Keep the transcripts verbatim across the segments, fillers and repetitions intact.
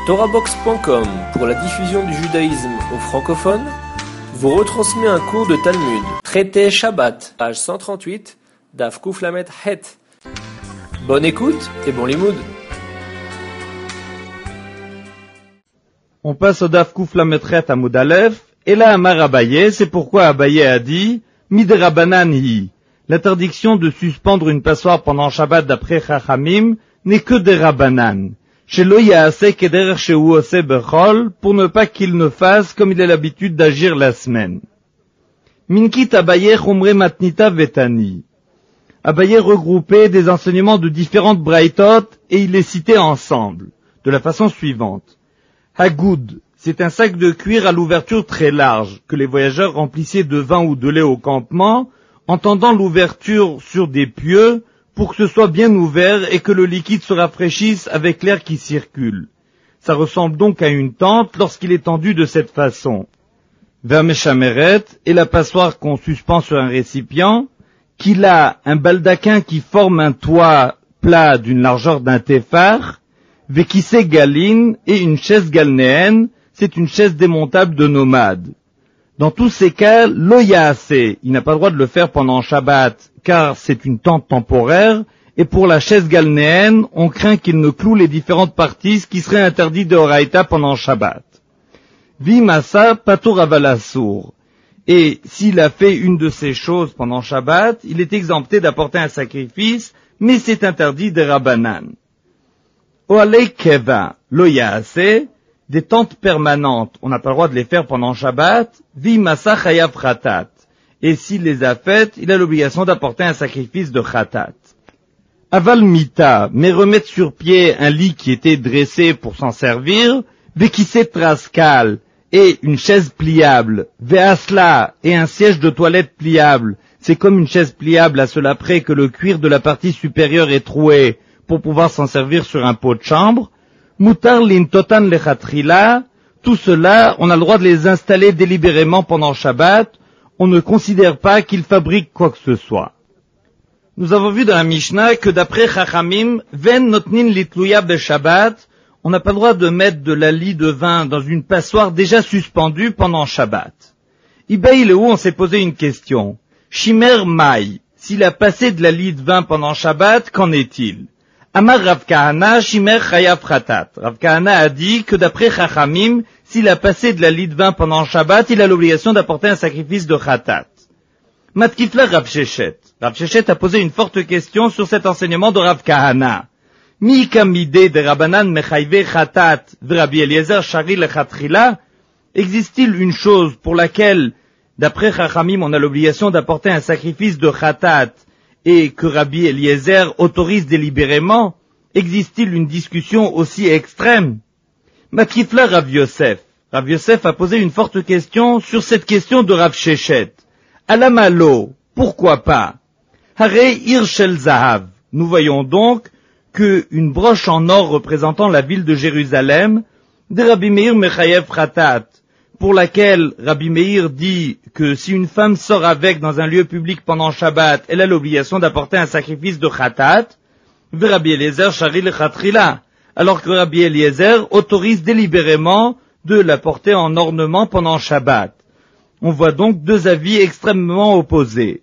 Torahbox point com, pour la diffusion du judaïsme aux francophones, vous retransmet un cours de Talmud, traité Shabbat, page cent trente-huit, Daf Kuf Lamed Het. Bonne écoute et bon limoud. On passe au Daf Kuf Lamed Het à Moudalef, et là Amar Abaye, c'est pourquoi Abaye a dit Midrabanan hi. L'interdiction de suspendre une passoire pendant Shabbat d'après Chachamim n'est que des Rabanan. Chez Loyaase Keder Sheu Ose Bechol, pour ne pas qu'il ne fasse comme il a l'habitude d'agir la semaine. Minkit Abaye Chumre Matnita Vetani. Abaye regroupait des enseignements de différentes braïtot et il les citait ensemble, de la façon suivante. Hagoud, c'est un sac de cuir à l'ouverture très large, que les voyageurs remplissaient de vin ou de lait au campement, en tendant l'ouverture sur des pieux, pour que ce soit bien ouvert et que le liquide se rafraîchisse avec l'air qui circule. Ça ressemble donc à une tente lorsqu'il est tendu de cette façon. Vermechameret est la passoire qu'on suspend sur un récipient, qu'il a un baldaquin qui forme un toit plat d'une largeur d'un téphar, vekise galine et une chaise galnéenne, c'est une chaise démontable de nomade. Dans tous ces cas, l'oyaase, il n'a pas le droit de le faire pendant Shabbat, car c'est une tente temporaire, et pour la chaise galnéenne, on craint qu'il ne cloue les différentes parties, ce qui serait interdit de Horaïta pendant Shabbat. Vimasa patur avalasur. Et s'il a fait une de ces choses pendant Shabbat, il est exempté d'apporter un sacrifice, mais c'est interdit de Rabbanan. Oalei keva, l'oyaase, des tentes permanentes, on n'a pas le droit de les faire pendant Shabbat, vimasa chayav khatat. Et s'il les a faites, il a l'obligation d'apporter un sacrifice de khatat. Aval mita, mais remettre sur pied un lit qui était dressé pour s'en servir, vekise traskal, et une chaise pliable, veasla, et un siège de toilette pliable, c'est comme une chaise pliable à cela près que le cuir de la partie supérieure est troué pour pouvoir s'en servir sur un pot de chambre, mutar lintotan lechatrila, tout cela, on a le droit de les installer délibérément pendant Shabbat, on ne considère pas qu'ils fabriquent quoi que ce soit. Nous avons vu dans la Mishnah que d'après Chachamim, ven notnin litluya be Shabbat, on n'a pas le droit de mettre de la lie de vin dans une passoire déjà suspendue pendant Shabbat. Ibaï le où on s'est posé une question. Shimer Mai, s'il a passé de la lie de vin pendant Shabbat, qu'en est-il? Amar Rav Kahana, Shimer Chayav Khatat. Rav Kahana a dit que d'après Chachamim, s'il a passé de la lie de vin pendant Shabbat, il a l'obligation d'apporter un sacrifice de Khatat. Matkifla Rav Shechet. Rav Shechet a posé une forte question sur cet enseignement de Rav Kahana. Mi kamide de Rabbanan mechayve Khatat v'Rabbi Eliezer shari lechatrila. Existe-t-il une chose pour laquelle, d'après Chachamim, on a l'obligation d'apporter un sacrifice de Khatat et que Rabbi Eliezer autorise délibérément? Existe-t-il une discussion aussi extrême? Matkifla Rav Yosef. Rav Yosef a posé une forte question sur cette question de Rav Shechet. Alamalo, pourquoi pas? Hare Ir Shel Zahav. Nous voyons donc que une broche en or représentant la ville de Jérusalem, de Rabbi Meir Mechayev Khatat, pour laquelle Rabbi Meir dit que si une femme sort avec dans un lieu public pendant Shabbat, elle a l'obligation d'apporter un sacrifice de Khatat, ve Rabbi Eliezer Shari Lechatrila, alors que Rabbi Eliezer autorise délibérément de la porter en ornement pendant Shabbat. On voit donc deux avis extrêmement opposés.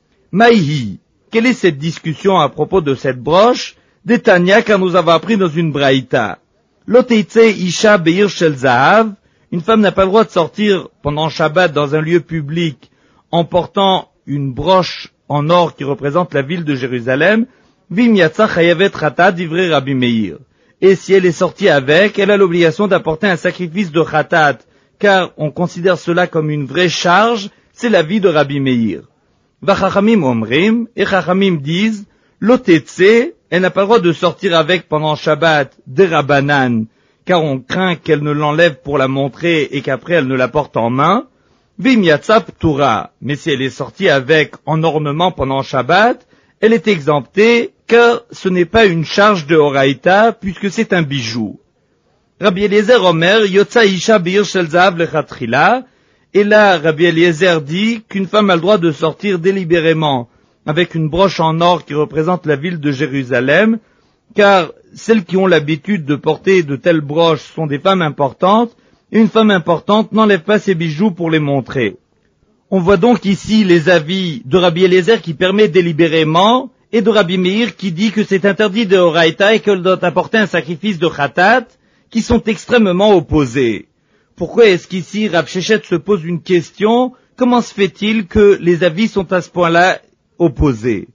Maïhi, quelle est cette discussion à propos de cette broche? Détania, car nous avons appris dans une braïta. Loteitse isha beir shel zahav, une femme n'a pas le droit de sortir pendant Shabbat dans un lieu public en portant une broche en or qui représente la ville de Jérusalem, vim yatsa chayavet khatat divrei Rabbi Meir. Et si elle est sortie avec, elle a l'obligation d'apporter un sacrifice de khatat, car on considère cela comme une vraie charge, c'est la vie de Rabbi Meir. Vachachamim omrim, et Chachamim disent, l'otetse, elle n'a pas le droit de sortir avec pendant Shabbat des Rabbanan, car on craint qu'elle ne l'enlève pour la montrer et qu'après elle ne la porte en main. Vim yatsa ptura, mais si elle est sortie avec en ornement pendant Shabbat, elle est exemptée, car ce n'est pas une charge de Horaïta, puisque c'est un bijou. Rabbi Eliezer Omer, Yotza Isha Bir Shel Zahav Lechatrila, et là, Rabbi Eliezer dit qu'une femme a le droit de sortir délibérément avec une broche en or qui représente la ville de Jérusalem, car celles qui ont l'habitude de porter de telles broches sont des femmes importantes, et une femme importante n'enlève pas ses bijoux pour les montrer. On voit donc ici les avis de Rabbi Eliezer qui permet délibérément, et de Rabbi Meir qui dit que c'est interdit de Horaïta et qu'elle doit apporter un sacrifice de Khatat, qui sont extrêmement opposés. Pourquoi est-ce qu'ici Rav Shechet se pose une question? Comment se fait-il que les avis sont à ce point-là opposés?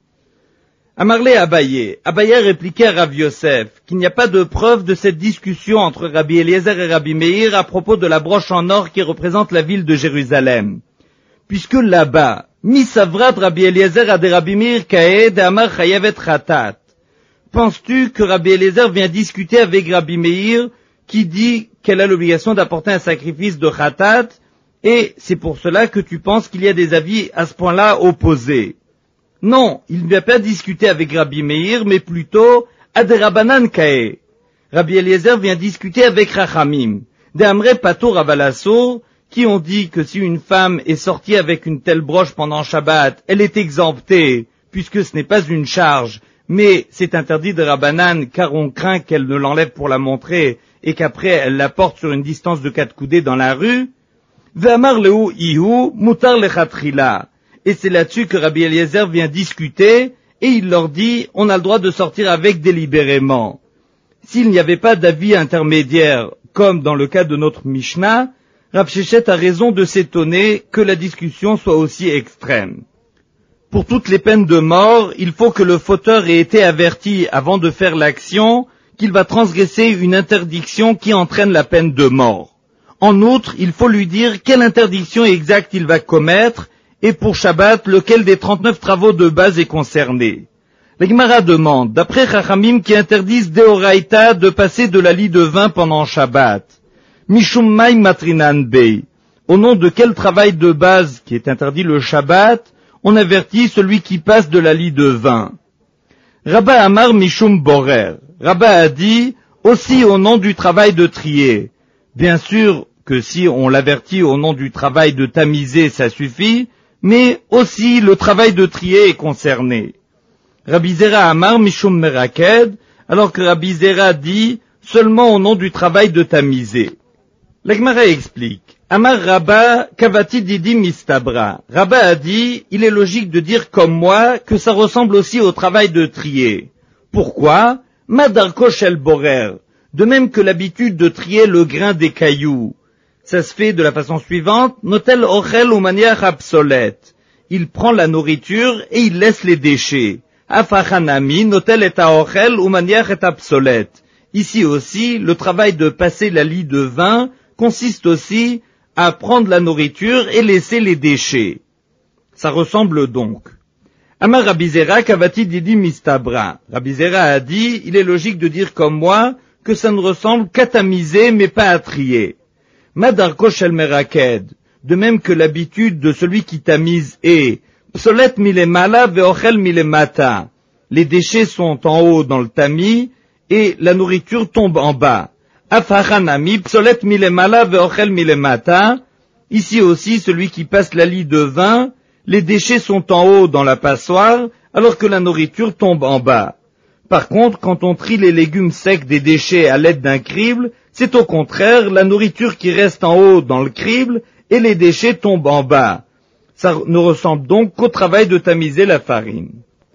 Amarlé Abaye, Abaye a répliqué à Rav Yosef qu'il n'y a pas de preuve de cette discussion entre Rabbi Eliezer et Rabbi Meir à propos de la broche en or qui représente la ville de Jérusalem. Puisque là-bas, Misavrat Rabbi Eliezer a des Rabbi Meir Kaed Amar Chayavet Khatat. Penses-tu que Rabbi Eliezer vient discuter avec Rabbi Meir qui dit qu'elle a l'obligation d'apporter un sacrifice de Khatat, et c'est pour cela que tu penses qu'il y a des avis à ce point-là opposés? Non, il ne vient pas discuter avec Rabbi Meir, mais plutôt Aderabanan Kae. Rabbi Eliezer vient discuter avec Rachamim, de Amre Patur Avalasur, qui ont dit que si une femme est sortie avec une telle broche pendant Shabbat, elle est exemptée, puisque ce n'est pas une charge, mais c'est interdit de Rabbanan, car on craint qu'elle ne l'enlève pour la montrer, et qu'après elle la porte sur une distance de quatre coudées dans la rue. Ve'amar lehu ihu mutar lechatrila. Et c'est là-dessus que Rabbi Eliezer vient discuter, et il leur dit, on a le droit de sortir avec délibérément. S'il n'y avait pas d'avis intermédiaire, comme dans le cas de notre Mishnah, Rav Shechet a raison de s'étonner que la discussion soit aussi extrême. Pour toutes les peines de mort, il faut que le fauteur ait été averti avant de faire l'action qu'il va transgresser une interdiction qui entraîne la peine de mort. En outre, il faut lui dire quelle interdiction exacte il va commettre, et pour Shabbat, lequel des trente-neuf travaux de base est concerné. La Gemara demande, d'après Chachamim qui interdisent Deoraita de passer de la lie de vin pendant Shabbat, Mishum Mai Matrinan Bey, au nom de quel travail de base qui est interdit le Shabbat, on avertit celui qui passe de la lie de vin. Rabba Amar Mishum Borer, Rabba a dit, aussi au nom du travail de trier. Bien sûr que si on l'avertit au nom du travail de tamiser, ça suffit, mais aussi le travail de trier est concerné. Rabbi Zera Amar Mishum Meraked, alors que Rabbi Zera dit seulement au nom du travail de tamiser. La Gemara explique. Amar Rabba Kavati Didi Mistabra. Rabba a dit, il est logique de dire comme moi que ça ressemble aussi au travail de trier. Pourquoi? Madarko Shel Borer. De même que l'habitude de trier le grain des cailloux. Ça se fait de la façon suivante, notel ochel ou manière obsolète. Il prend la nourriture et il laisse les déchets. Afachanami, notel et ochel ou manière est obsolète. Ici aussi, le travail de passer la lie de vin consiste aussi à prendre la nourriture et laisser les déchets. Ça ressemble donc. Amar Rabbi Zera Kavati Didi Mistabra. Rabbi Zera a dit, il est logique de dire comme moi que ça ne ressemble qu'à tamiser mais pas à trier. Madarko Shel Meraked, de même que l'habitude de celui qui tamise est Psolet milemala veochel milemata. Les déchets sont en haut dans le tamis et la nourriture tombe en bas. Afachanami Psolet milemala veochel milemata. Ici aussi, celui qui passe la lie de vin, les déchets sont en haut dans la passoire alors que la nourriture tombe en bas. Par contre, quand on trie les légumes secs des déchets à l'aide d'un crible, c'est au contraire la nourriture qui reste en haut dans le crible et les déchets tombent en bas. Ça ne ressemble donc qu'au travail de tamiser la farine.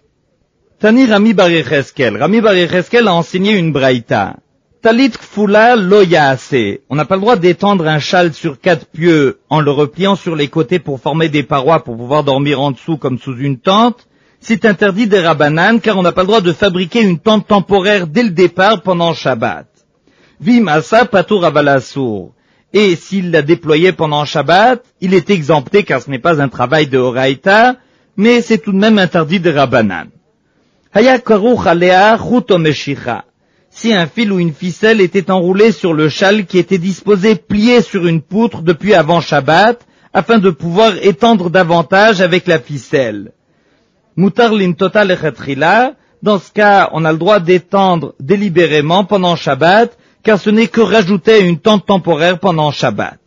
Tani Rami Bar Yecheskel. Rami Bar Yecheskel a enseigné une braïta. Talit kfula lo yaase. On n'a pas le droit d'étendre un châle sur quatre pieux en le repliant sur les côtés pour former des parois pour pouvoir dormir en dessous comme sous une tente. C'est interdit des Rabbanan car on n'a pas le droit de fabriquer une tente temporaire dès le départ pendant Shabbat. Vim asa patur avalasur. Et s'il l'a déployé pendant Shabbat, il est exempté car ce n'est pas un travail de Horaïta, mais c'est tout de même interdit des Rabbanan. Haya karuch alea chuto meshicha. Si un fil ou une ficelle était enroulé sur le châle qui était disposé plié sur une poutre depuis avant Shabbat, afin de pouvoir étendre davantage avec la ficelle. Mutar lintota lechatrila, dans ce cas, on a le droit d'étendre délibérément pendant Shabbat, car ce n'est que rajouter une tente temporaire pendant Shabbat.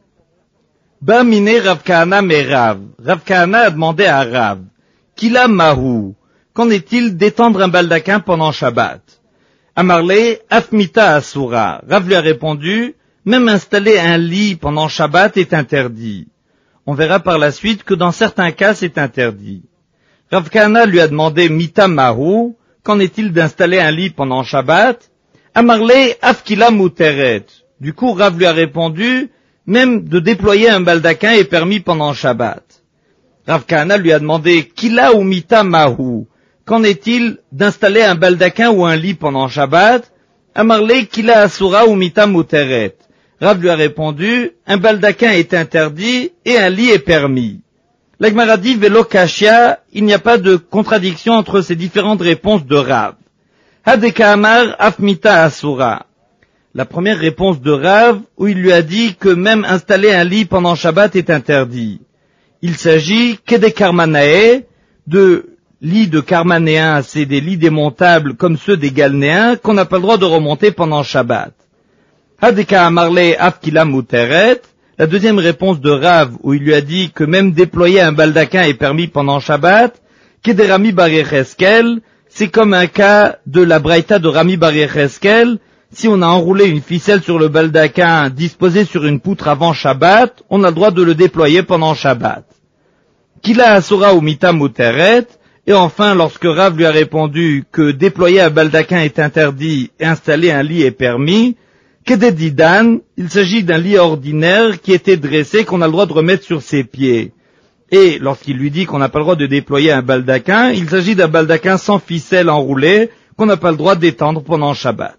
Ba mine Rav Kahana me Rav. Rav Kahana a demandé à Rav, Kila mahu, qu'en est-il d'étendre un baldaquin pendant Shabbat? Amarle, afmita asura. Rav lui a répondu, même installer un lit pendant Shabbat est interdit. On verra par la suite que dans certains cas c'est interdit. Rav Kahana lui a demandé mita mahu, qu'en est-il d'installer un lit pendant Shabbat? Amarle, afkila muteret. Du coup, Rav lui a répondu, même de déployer un baldaquin est permis pendant Shabbat. Rav Kahana lui a demandé, kila ou mita mahu, qu'en est-il d'installer un baldaquin ou un lit pendant Shabbat? Amarle, kila asura ou mita muteret. Rav lui a répondu, un baldaquin est interdit et un lit est permis. La Gemara dit, velo kashia, il n'y a pas de contradiction entre ces différentes réponses de Rav. Hadeka amar afmita asura. La première réponse de Rav, où il lui a dit que même installer un lit pendant Shabbat est interdit. Il s'agit que des karmanae, de lits de karmanéens, c'est des lits démontables comme ceux des galnéens qu'on n'a pas le droit de remonter pendant Shabbat. Hadeka amarle afkila muteret. La deuxième réponse de Rav, où il lui a dit que même déployer un baldaquin est permis pendant Shabbat, que des Rami bar Yecheskel, c'est comme un cas de la braïta de Rami bar Yecheskel. Si on a enroulé une ficelle sur le baldaquin disposé sur une poutre avant Shabbat, on a le droit de le déployer pendant Shabbat. Kila asura ou mita muteret. Et enfin, lorsque Rav lui a répondu que déployer un baldaquin est interdit et installer un lit est permis, Kededidan, il s'agit d'un lit ordinaire qui était dressé, qu'on a le droit de remettre sur ses pieds. Et lorsqu'il lui dit qu'on n'a pas le droit de déployer un baldaquin, il s'agit d'un baldaquin sans ficelle enroulée, qu'on n'a pas le droit d'étendre pendant Shabbat.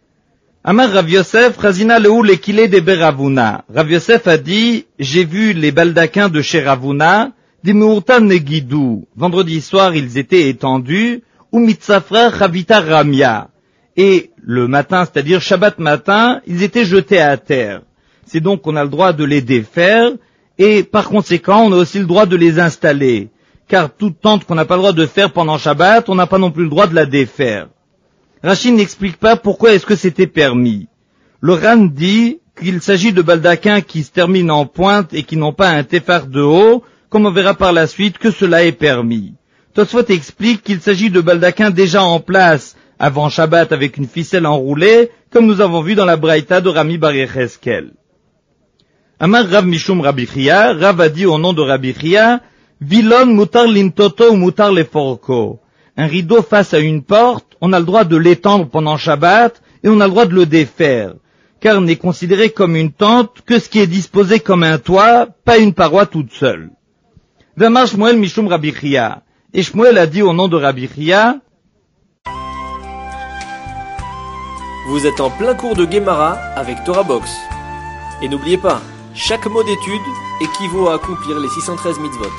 Amar Rav Yosef, Razina Leu Lekile de Beravuna. Rav Yosef a dit, j'ai vu les baldaquins de chez Ravuna, des Meurtan Negidou. Vendredi soir, ils étaient étendus, ou Mitzafra Chavita Ramia. Et le matin, c'est-à-dire Shabbat matin, ils étaient jetés à terre. C'est donc qu'on a le droit de les défaire, et par conséquent, on a aussi le droit de les installer. Car toute tente qu'on n'a pas le droit de faire pendant Shabbat, on n'a pas non plus le droit de la défaire. Rachid n'explique pas pourquoi est-ce que c'était permis. Le Ran dit qu'il s'agit de baldaquins qui se terminent en pointe et qui n'ont pas un téphar de haut, comme on verra par la suite que cela est permis. Tosfot explique qu'il s'agit de baldaquins déjà en place, avant Shabbat avec une ficelle enroulée, comme nous avons vu dans la braïta de Rami bar Yecheskel. Amar Rav Mishum Rabbi Chia, Rav a dit au nom de Rabbi Chia, Vilon mutar lintoto ou mutar leforko. Un rideau face à une porte, on a le droit de l'étendre pendant Shabbat, et on a le droit de le défaire, car n'est considéré comme une tente que ce qui est disposé comme un toit, pas une paroi toute seule. Vamar Shmuel Mishum Rabbi Chia. Et Shmuel a dit au nom de Rabbi Chia, Vous êtes en plein cours de Gemara avec Torah Box. Et n'oubliez pas, chaque mot d'étude équivaut à accomplir les six cent treize mitzvot.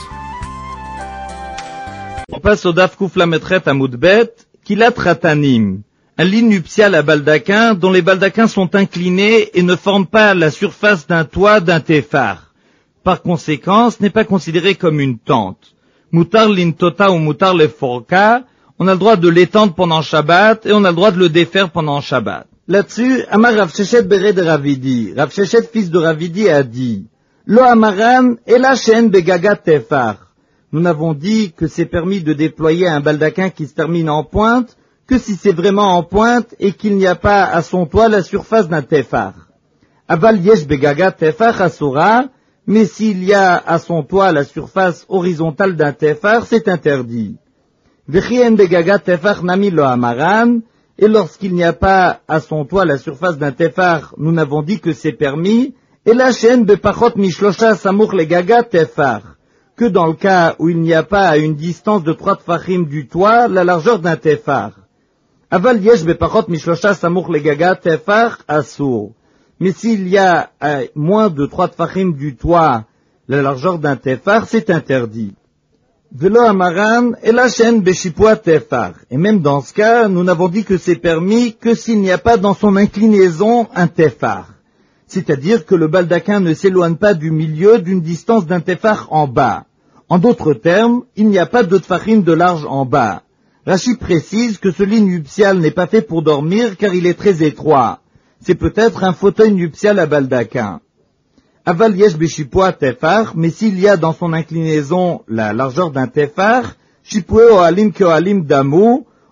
On passe au Daf Kuf Lametret à Moudbet, Kilat Ratanim, un lit nuptial à baldaquin dont les baldaquins sont inclinés et ne forment pas la surface d'un toit d'un téphar. Par conséquent, ce n'est pas considéré comme une tente. Mutar lintota ou mutar leforka, on a le droit de l'étendre pendant Shabbat et on a le droit de le défaire pendant Shabbat. Là-dessus, Amar Rav Sheshet Beret de Ravidi, Rav Sheshet fils de Ravidi a dit, Lo Amaran ela shen begaga tefar. Nous n'avons dit que c'est permis de déployer un baldaquin qui se termine en pointe que si c'est vraiment en pointe et qu'il n'y a pas à son toit la surface d'un tefar. Aval yesh begaga tefar asura, mais s'il y a à son toit la surface horizontale d'un tefar, c'est interdit. Vechien begaga tefar nami lo amaran, et lorsqu'il n'y a pas à son toit la surface d'un tefar, nous n'avons dit que c'est permis, et la chaîne bepachot mishlosha samour le gaga tefar, que dans le cas où il n'y a pas à une distance de trois tfachim du toit, la largeur d'un tefar. Aval yesh bepachot mishlosha samour le gaga tefar asur. Mais s'il y a à moins de trois tfachim du toit, la largeur d'un tefar, c'est interdit. Velo amaran et la chaîne beshipua tefar. Et même dans ce cas, nous n'avons dit que c'est permis que s'il n'y a pas dans son inclinaison un tefar. C'est-à-dire que le baldaquin ne s'éloigne pas du milieu d'une distance d'un tefar en bas. En d'autres termes, il n'y a pas de tfachim de large en bas. Rashi précise que ce lit nuptial n'est pas fait pour dormir car il est très étroit. C'est peut-être un fauteuil nuptial à baldaquin. Aval yesh beshipua tefar, mais s'il y a dans son inclinaison la largeur d'un tefar, shipue ohalim keohalim damu,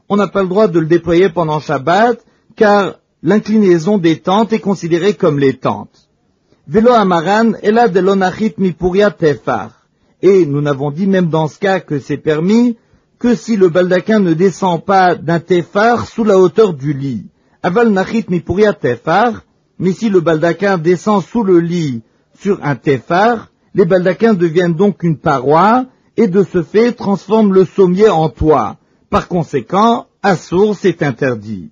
on n'a pas le droit de le déployer pendant Shabbat, car l'inclinaison des tentes est considérée comme les tentes. Velo amaran ela de lonachit mipuria tefar. Et nous n'avons dit même dans ce cas que c'est permis que si le baldaquin ne descend pas d'un tefar sous la hauteur du lit. Aval nachit mipuria tefar, mais si le baldaquin descend sous le lit sur un tefar, les baldaquins deviennent donc une paroi et de ce fait transforment le sommier en toit. Par conséquent, assour, c'est interdit.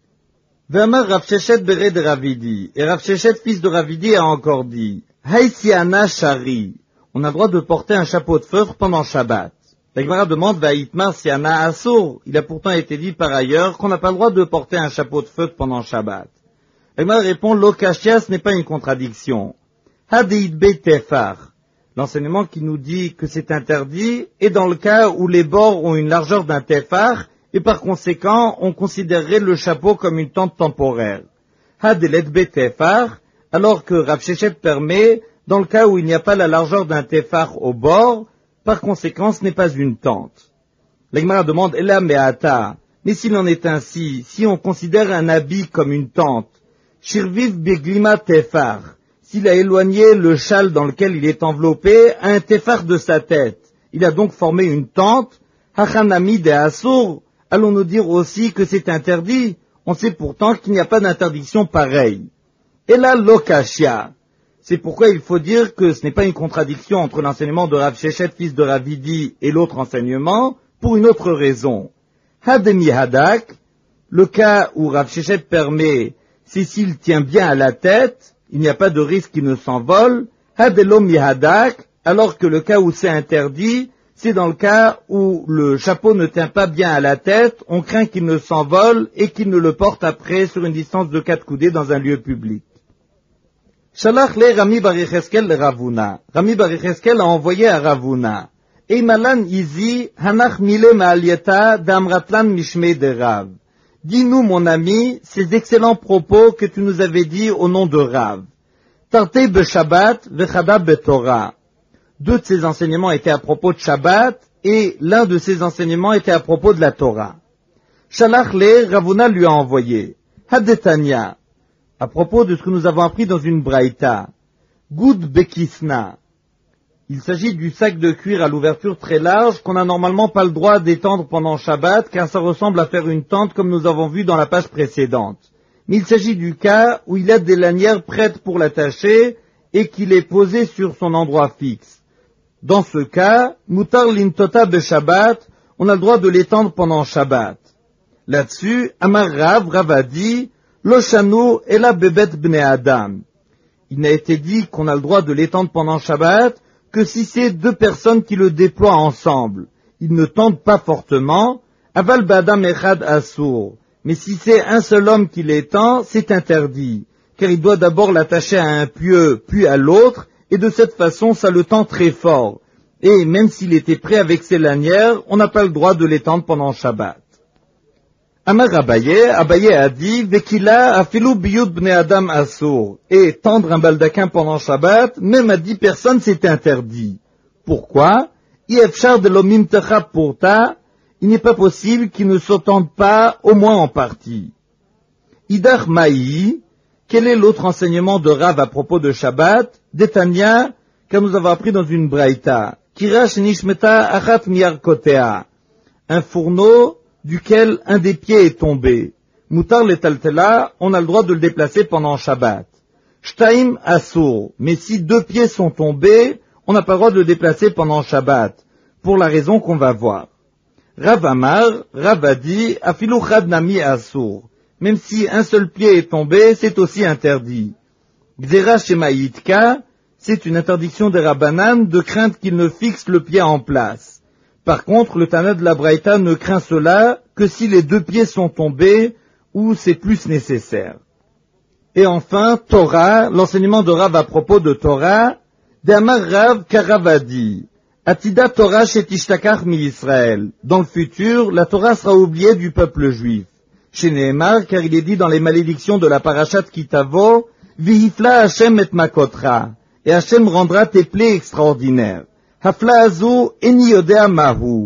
V'amar Rav Sheshet bered Ravidi, et Rav Sheshet fils de Ravidi a encore dit, Haïsiana Shari, on a le droit de porter un chapeau de feutre pendant Shabbat. La Gemara demande, Vaïtmar Siana Assour, il a pourtant été dit par ailleurs qu'on n'a pas le droit de porter un chapeau de feutre pendant Shabbat. La Gemara répond, Lokashia, ce n'est pas une contradiction. Hadid be tefar, l'enseignement qui nous dit que c'est interdit est dans le cas où les bords ont une largeur d'un tefar, et par conséquent, on considérerait le chapeau comme une tente temporaire. Hadelet be tefar, alors que Rav Sheshet permet, dans le cas où il n'y a pas la largeur d'un tefar au bord, par conséquent, ce n'est pas une tente. La Gemara demande, Ela me'ata, mais s'il en est ainsi, si on considère un habit comme une tente, Shirviv beglima tefar, s'il a éloigné le châle dans lequel il est enveloppé à un tefar de sa tête, il a donc formé une tente, hachanami de assour, allons-nous dire aussi que c'est interdit? On sait pourtant qu'il n'y a pas d'interdiction pareille. Et là, lokashia. C'est pourquoi il faut dire que ce n'est pas une contradiction entre l'enseignement de Rav Sheshet, fils de Ravidi, et l'autre enseignement, pour une autre raison. Hademi hadak, le cas où Rav Sheshet permet, c'est s'il tient bien à la tête, il n'y a pas de risque qu'il ne s'envole, hadelo mihadak, alors que le cas où c'est interdit, c'est dans le cas où le chapeau ne tient pas bien à la tête, on craint qu'il ne s'envole et qu'il ne le porte après sur une distance de quatre coudées dans un lieu public. Shalach le Rami bar Yecheskel le Ravuna. Rami bar Yecheskel a envoyé à Ravuna. Eimalan izi hanach mile ma'alieta damratlan mishmei de Rav. Dis-nous, mon ami, ces excellents propos que tu nous avais dit au nom de Rav. Tartei be Shabbat vechada be Torah. Deux de ces enseignements étaient à propos de Shabbat et l'un de ces enseignements était à propos de la Torah. Shalach le Ravuna lui a envoyé. Hadetania. À propos de ce que nous avons appris dans une braïta, Goud Bekisna. Il s'agit du sac de cuir à l'ouverture très large qu'on n'a normalement pas le droit d'étendre pendant Shabbat car ça ressemble à faire une tente comme nous avons vu dans la page précédente. Mais il s'agit du cas où il y a des lanières prêtes pour l'attacher et qu'il est posé sur son endroit fixe. Dans ce cas, Mutar Lintota Be Shabbat, on a le droit de l'étendre pendant Shabbat. Là-dessus, Amar Rav, Rav a dit, Loshanu ela bebet bnei Adam. Il n'a été dit qu'on a le droit de l'étendre pendant Shabbat que si c'est deux personnes qui le déploient ensemble. Ils ne tendent pas fortement. Aval b'adam echad assour. Mais si c'est un seul homme qui l'étend, c'est interdit. Car il doit d'abord l'attacher à un pieu, puis à l'autre, et de cette façon, ça le tend très fort. Et même s'il était prêt avec ses lanières, on n'a pas le droit de l'étendre pendant Shabbat. Amar Abaye, Abaye a dit, Vekila afilu biyud bnei Adam assour. Et tendre un baldaquin pendant Shabbat, même à dix personnes, c'est interdit. Pourquoi? Iefshar de l'omim techab pourta, il n'est pas possible qu'ils ne s'entendent pas, au moins en partie. Idach maï, quel est l'autre enseignement de Rav à propos de Shabbat? D'Etania, car nous avons appris dans une braïta. Kirash nishmeta achat miyar kotea. Un fourneau duquel un des pieds est tombé. Mutar letaltela, on a le droit de le déplacer pendant Shabbat. Shtaim assour, mais si deux pieds sont tombés, on n'a pas le droit de le déplacer pendant Shabbat, pour la raison qu'on va voir. Rav Amar, Rav a dit, afilu chad nami assour. Même si un seul pied est tombé, c'est aussi interdit. Gzera shemayitka, c'est une interdiction des Rabbanan de crainte qu'il ne fixe le pied en place. Par contre, le Tana de la Braïta ne craint cela que si les deux pieds sont tombés ou c'est plus nécessaire. Et enfin, Torah, l'enseignement de Rav à propos de Torah, d'Amar Rav Karavadi, Atida Torah shetishlakach mi Israël. Dans le futur, la Torah sera oubliée du peuple juif. Chez Nehemar, car il est dit dans les malédictions de la Parashat Kitavo, Vihifla Hashem et makotra, et Hashem rendra tes plaies extraordinaires. Hafla azu eni yodea mahu.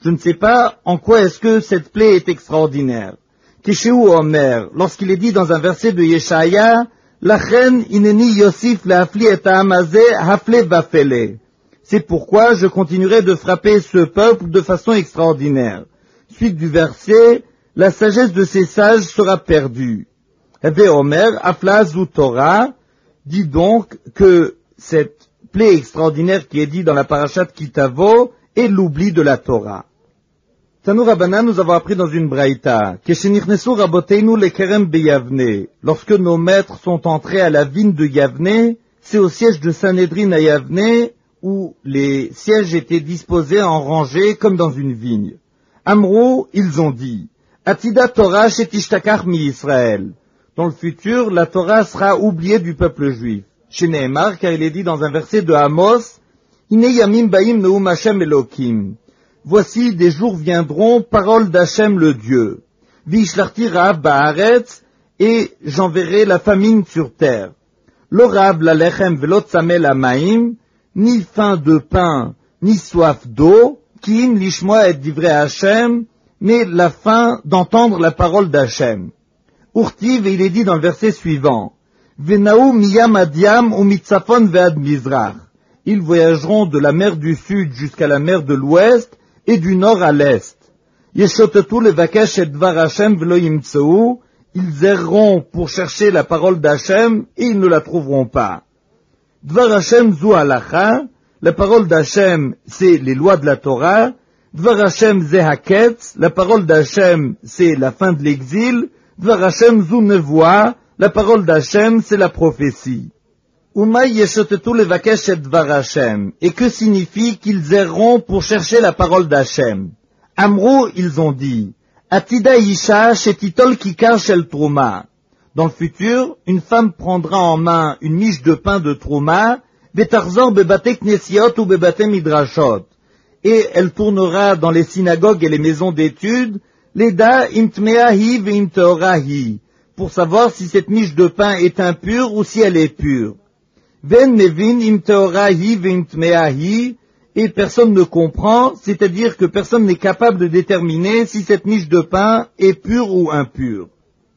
Je ne sais pas en quoi est-ce que cette plaie est extraordinaire. Keshéu Omer, lorsqu'il est dit dans un verset de Yeshaya, Lachen ineni Yosif le'afli et ha'amazeh hafle vafele. C'est pourquoi je continuerai de frapper ce peuple de façon extraordinaire. Suite du verset, la sagesse de ces sages sera perdue. Heve Omer, afla zu Torah, dit donc que cette plaie extraordinaire qui est dit dans la parashat Kitavo est l'oubli de la Torah. Tanu Rabbanan, nous avons appris dans une braïta, Keshenichnesu raboteinu lekerem beyavne, lorsque nos maîtres sont entrés à la vigne de Yavne, c'est au siège de Sanhedrin à Yavne, où les sièges étaient disposés en rangées comme dans une vigne. Amrou, ils ont dit, Atida Torah shetishtakach mi Israël. Dans le futur, la Torah sera oubliée du peuple juif. Chez Nehemar, car il est dit dans un verset de Amos, Hine yamim baim neum Hashem Elokim. Voici des jours viendront, parole d'Hachem le Dieu. Vishlarti Raab ba'aretz, et j'enverrai la famine sur terre. Lo Raab la lechem velo tzameh la maim, ni faim de pain, ni soif d'eau, ki im lishmoa et divrei Hachem, mais la faim d'entendre la parole d'Hachem. Urtiv, et il est dit dans le verset suivant, Venaou miyam ad yam ou mitzafon ve'ad mizrach. Ils voyageront de la mer du sud jusqu'à la mer de l'ouest, et du nord à l'est. Yeshotetu levakesh et dvar Hashem velo yimtseu, ils erreront pour chercher la parole d'Hachem, et ils ne la trouveront pas. Dvar Hashem zu halacha, la parole d'Hachem, c'est les lois de la Torah. Dvar Hashem ze haketz, la parole d'Hachem, c'est la fin de l'exil. Dvar Hashem zu nevoa, la parole d'Hachem, c'est la prophétie. Umay yeshotetu levakesh et dvar Hashem. Et que signifie qu'ils erreront pour chercher la parole d'Hachem? Amrou, ils ont dit, Atida isha shetitol kikar shel truma. Dans le futur, une femme prendra en main une miche de pain de trouma, vetarzor bebate knesiot ou bebate midrashot. Et elle tournera dans les synagogues et les maisons d'études, leda imtmeahi ve imteorahi, pour savoir si cette miche de pain est impure ou si elle est pure. Ven nevin imteorahi ve imtmeahi, et personne ne comprend, c'est-à-dire que personne n'est capable de déterminer si cette miche de pain est pure ou impure.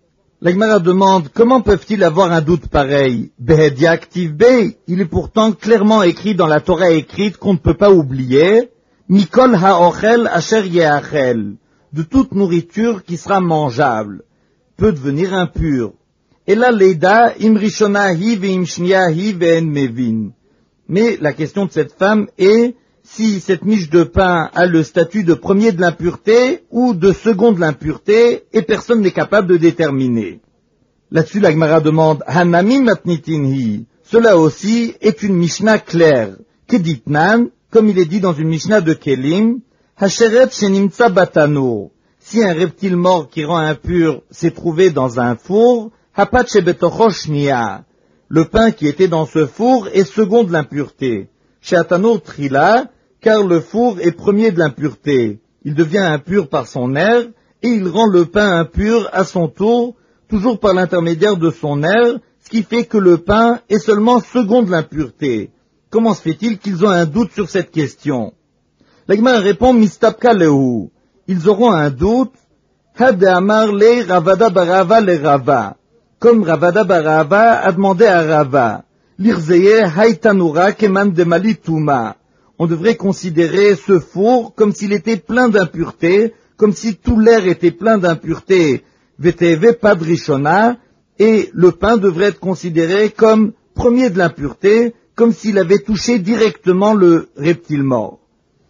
La Gemara demande, comment peuvent-ils avoir un doute pareil? Behedia active B, il est pourtant clairement écrit dans la Torah écrite qu'on ne peut pas oublier, Mikol ha'ochel asher ye'achel, de toute nourriture qui sera mangeable, peut devenir impure. Et là, l'eda, imrishonahi ve'imshniahi ve'en mevin. Mais la question de cette femme est, si cette miche de pain a le statut de premier de l'impureté ou de second de l'impureté, et personne n'est capable de déterminer. Là-dessus, la Gemara demande, Hanami matnitinhi. Cela aussi est une Mishnah claire. Keditnan, comme il est dit dans une Mishnah de Kelim, Hasheret shenimtsa batano. Si un reptile mort qui rend impur s'est trouvé dans un four, hapat shebetocho shnia. Le pain qui était dans ce four est second de l'impureté. Sheatano trila, car le four est premier de l'impureté. Il devient impur par son air, et il rend le pain impur à son tour, toujours par l'intermédiaire de son air, ce qui fait que le pain est seulement second de l'impureté. Comment se fait-il qu'ils ont un doute sur cette question? La Gemara répond, Mistapka lehu. Ils auront un doute, Had amar le Ravada barava le Rava. Comme Ravada barava a demandé à Rava, Lirzeye haytanura keman demali tuma. On devrait considérer ce four comme s'il était plein d'impuretés, comme si tout l'air était plein d'impuretés, veteve padrishona, et le pain devrait être considéré comme premier de l'impureté, comme s'il avait touché directement le reptile mort.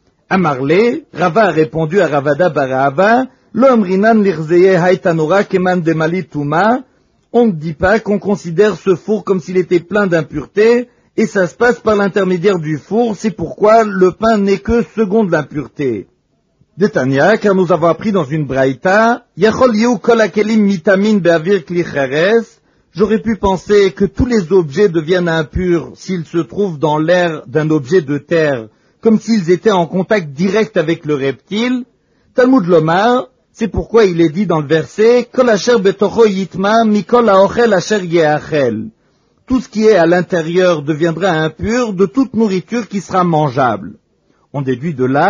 Amarle, Rava a répondu à Ravada barava, L'omrinan lirzeye haytanura keman demali tuma. On ne dit pas qu'on considère ce four comme s'il était plein d'impuretés, et ça se passe par l'intermédiaire du four, c'est pourquoi le pain n'est que second de l'impureté. Détania, car nous avons appris dans une braïta, Yachol yu kol hakelim mitamin be'avir kli cheres. J'aurais pu penser que tous les objets deviennent impurs s'ils se trouvent dans l'air d'un objet de terre, comme s'ils étaient en contact direct avec le reptile. Talmud Lomar, c'est pourquoi il est dit dans le verset, Kol asher betocho yitma mikol haochel asher yeachel. Tout ce qui est à l'intérieur deviendra impur de toute nourriture qui sera mangeable. On déduit de là,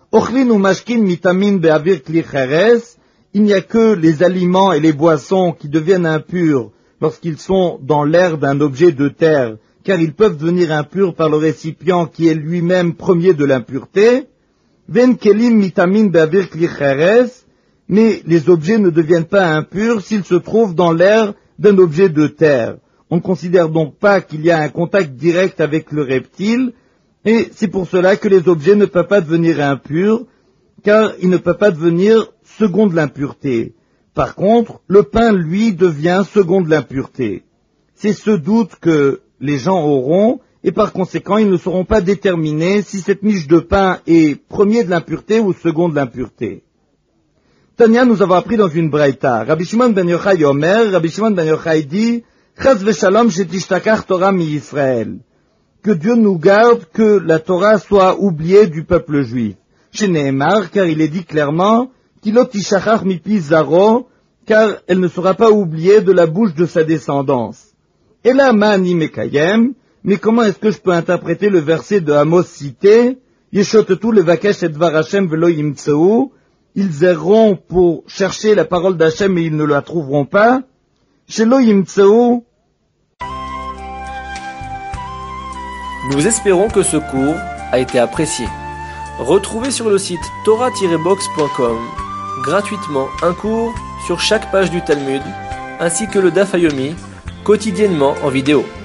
Ochlin ou mashkin mitamin be'avir kli cheres, il n'y a que les aliments et les boissons qui deviennent impurs lorsqu'ils sont dans l'air d'un objet de terre, car ils peuvent devenir impurs par le récipient qui est lui-même premier de l'impureté. Ven kelim mitamin be'avir kli cheres, mais les objets ne deviennent pas impurs s'ils se trouvent dans l'air d'un objet de terre. On ne considère donc pas qu'il y a un contact direct avec le reptile, et c'est pour cela que les objets ne peuvent pas devenir impurs, car ils ne peuvent pas devenir second de l'impureté. Par contre, le pain, lui, devient second de l'impureté. C'est ce doute que les gens auront, et par conséquent, ils ne sauront pas déterminer si cette miche de pain est premier de l'impureté ou second de l'impureté. Tania, nous avons appris dans une braïta. Rabbi Shimon ben Yochai Omer, Rabbi Shimon ben Yochai dit, Chaz v'shalom shetishtachach Torah mi-Yisrael. Que Dieu nous garde que la Torah soit oubliée du peuple juif. Chez Nehemar, car il est dit clairement, Kilot tishachach mipi zaro, car elle ne sera pas oubliée de la bouche de sa descendance. Et là, ma'ani mekayem, mais comment est-ce que je peux interpréter le verset de Amos cité, Yeshotetu levakesh et dvar Hashem velo yimtseu, ils erreront pour chercher la parole d'Hachem et ils ne la trouveront pas. Shelo yimtseu. Nous espérons que ce cours a été apprécié. Retrouvez sur le site torah tiret box point com gratuitement un cours sur chaque page du Talmud, ainsi que le Daf Yomi, quotidiennement en vidéo.